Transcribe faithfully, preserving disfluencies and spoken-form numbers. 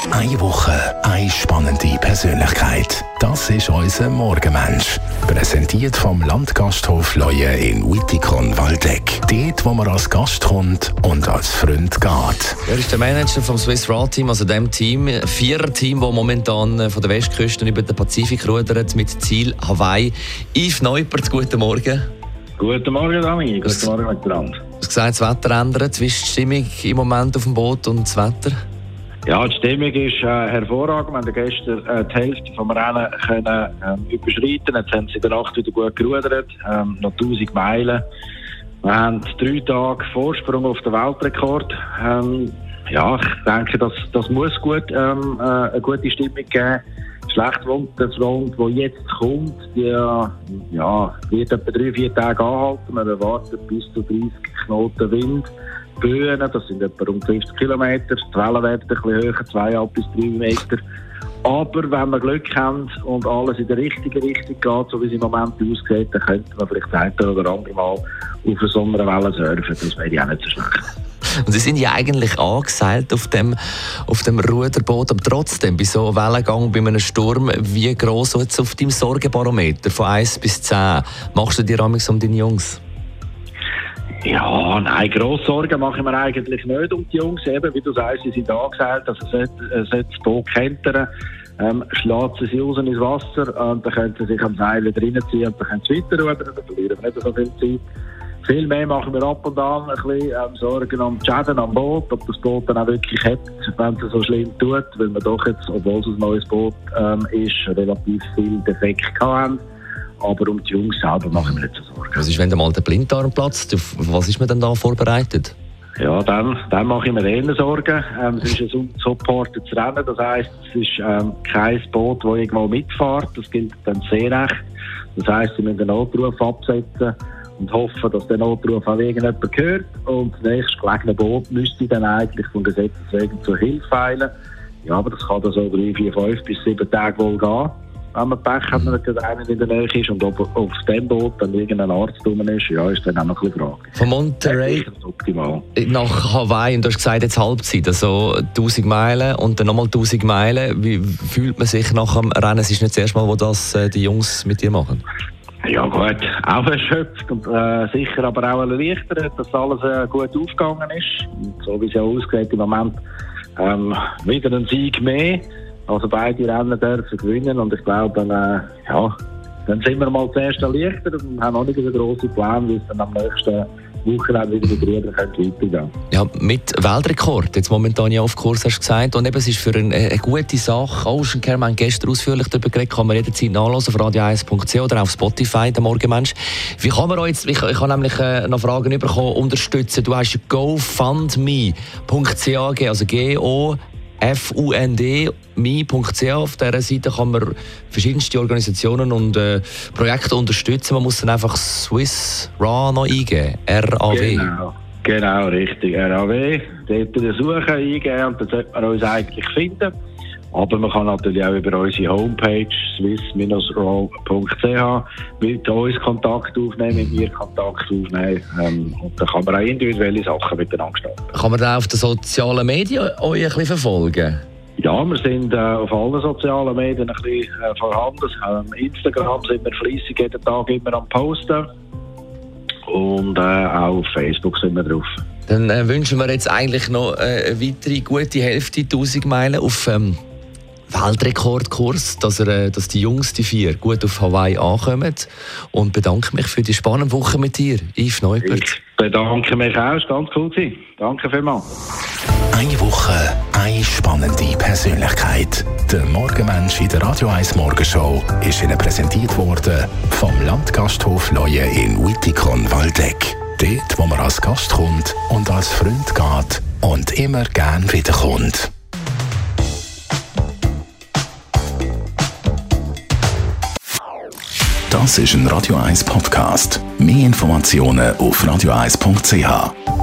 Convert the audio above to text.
Eine Woche, eine spannende Persönlichkeit. Das ist unser Morgenmensch. Präsentiert vom Landgasthof Leue in Wittikon-Waldeck. Dort, wo man als Gast kommt und als Freund geht. Er ist der Manager vom Swiss Raw Team, also dem Team, Vierer-Team, das momentan von der Westküste über den Pazifik rudert mit Ziel Hawaii. Yves Neupert, guten Morgen. Guten Morgen, Dami. Guten Morgen miteinander. Du hast gesagt, das Wetter ändert. Wie ist die Stimmung im Moment auf dem Boot und das Wetter? Ja, die Stimmung ist äh, hervorragend. Wir haben gestern äh, die Hälfte vom Rennen können, ähm, überschreiten. Jetzt haben sie in der Nacht wieder gut gerudert, ähm, noch tausend Meilen. Wir haben drei Tage Vorsprung auf den Weltrekord. Ähm, ja, ich denke, das, das muss gut, ähm, äh, eine gute Stimmung geben. Schlechtwetterfront, die jetzt kommt, die ja, wird etwa drei, vier Tage anhalten. Wir erwarten bis zu dreißig Knoten Wind. Böen, das sind etwa rund fünfzig Kilometer. Die Wellen werden ein bisschen höher, zwei bis drei Meter. Aber wenn wir Glück haben und alles in die richtige Richtung geht, so wie es im Moment aussieht, dann könnte man vielleicht ein oder andere Mal auf so einer Welle surfen. Das wäre ja auch nicht so schlecht. Und Sie sind ja eigentlich angeseilt auf dem, auf dem Ruderboot, aber trotzdem, bei so einem Wellengang, bei einem Sturm, wie gross jetzt auf deinem Sorgenbarometer von eins bis zehn machst du dir amigs um deine Jungs? Ja, nein, grosse Sorgen mache ich mir eigentlich nicht um die Jungs. Eben, wie du sagst, sie sind angeseilt, also sollte, sollte das Boot kentern, ähm, schlägt sie sie raus ins Wasser und dann können sie sich am Seil wieder reinziehen und dann können sie weiter rudern, dann verlieren wir nicht so viel Zeit. Viel mehr machen wir ab und an ein bisschen ähm, Sorgen um die Schäden am Boot, ob das Boot dann auch wirklich hat, wenn es so schlimm tut, weil wir doch jetzt, obwohl es ein neues Boot ähm, ist, relativ viel Defekt haben. Aber um die Jungs selber machen wir nicht so Sorgen. Was ist, wenn mal der Blinddarm platzt? Auf was ist man denn da vorbereitet? Ja, dann, dann mache ich mir eher Sorgen. Ähm, es ist ein unsupportetes Rennen, das heisst, es ist ähm, kein Boot, das irgendwo mitfährt. Das gilt dann Seerecht. Das heisst, sie müssen den Notruf absetzen und hoffen, dass der Notruf auch irgendjemand hört. Und das nächste gelegene Boot müsste dann eigentlich vom Gesetz wegen zur Hilfe eilen. Ja, aber das kann dann so drei, vier, fünf bis sieben Tage wohl gehen. Wenn man Pech hat, wenn nicht einer in der Nähe ist und ob auf dem Boot dann irgendein Arzt drum ist, ja, ist dann auch noch ein bisschen Frage. Von Monterey nach Hawaii, und du hast gesagt, jetzt Halbzeit, also tausend Meilen und dann nochmal tausend Meilen. Wie fühlt man sich nach dem Rennen? Es ist nicht das erste Mal, wo das äh, die Jungs mit dir machen. Ja gut, auch erschöpft und äh, sicher aber auch erleichtert, dass alles äh, gut aufgegangen ist. Und so wie es ja aussieht im Moment, ähm, wieder ein Sieg mehr. Also beide Rennen dürfen gewinnen und ich glaube, dann, äh, ja, dann sind wir mal zuerst erleichtert und haben noch nicht so grosse Pläne, wie es dann am nächsten Wochenende wieder mit Rädern weitergehen. Ja, mit Weltrekord, jetzt momentan ja auf Kurs, hast du gesagt, und eben, es ist für eine, eine gute Sache. Ocean Care, wir haben gestern ausführlich darüber geredet, kann man jederzeit nachhören auf radio eins punkt c h oder auf Spotify, der Morgenmensch. Wie kann man euch jetzt, ich, ich habe nämlich äh, noch Fragen bekommen, unterstützen. Du hast GoFundMe punkt c h gegeben, also G O F U N D mi punkt c h. Auf dieser Seite kann man verschiedenste Organisationen und äh, Projekte unterstützen. Man muss dann einfach Swiss Raw noch eingeben. R A W. Genau, genau richtig. R A W. Dort eine Suche eingeben und dann sollte man uns eigentlich finden. Aber man kann natürlich auch über unsere Homepage swiss raw punkt c h mit uns Kontakt aufnehmen, mit mir Kontakt aufnehmen. Ähm, und dann kann man auch individuelle Sachen miteinander starten. Kann man da auf den sozialen Medien euch ein bisschen verfolgen? Ja, wir sind äh, auf allen sozialen Medien ein bisschen äh, vorhanden. Ähm, Instagram sind wir fleissig jeden Tag immer am Posten. Und äh, auch auf Facebook sind wir drauf. Dann äh, wünschen wir jetzt eigentlich noch äh, eine weitere gute Hälfte, tausend Meilen auf ähm, Weltrekordkurs, dass, er, dass die Jungs, die vier, gut auf Hawaii ankommen. Und bedanke mich für die spannende Woche mit dir, Yves Neupert. Ich bedanke mich auch, es war ganz cool. Danke vielmals. Eine Woche, eine spannende Persönlichkeit. Der Morgenmensch in der Radio eins Morgenshow ist Ihnen präsentiert worden vom Landgasthof Leue in Wittikon-Waldeck. Dort, wo man als Gast kommt und als Freund geht und immer gern wiederkommt. Das ist ein Radio eins Podcast. Mehr Informationen auf radio eins punkt c h.